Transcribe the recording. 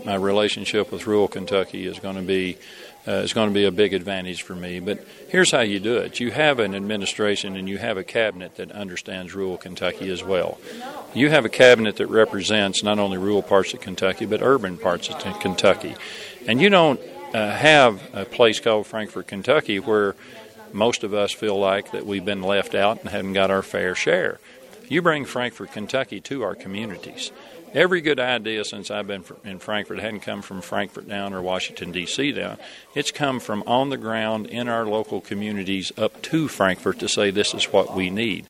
my relationship with rural Kentucky is going to be a big advantage for me. But here's how you do it. You have an administration and you have a cabinet that understands rural Kentucky as well. You have a cabinet that represents not only rural parts of Kentucky, but urban parts of Kentucky. And you don't have a place called Frankfort, Kentucky, where most of us feel like that we've been left out and haven't got our fair share. You bring Frankfort, Kentucky to our communities. Every good idea since I've been in Frankfort hadn't come from Frankfort down or Washington, D.C. down. It's come from on the ground in our local communities up to Frankfort to say this is what we need.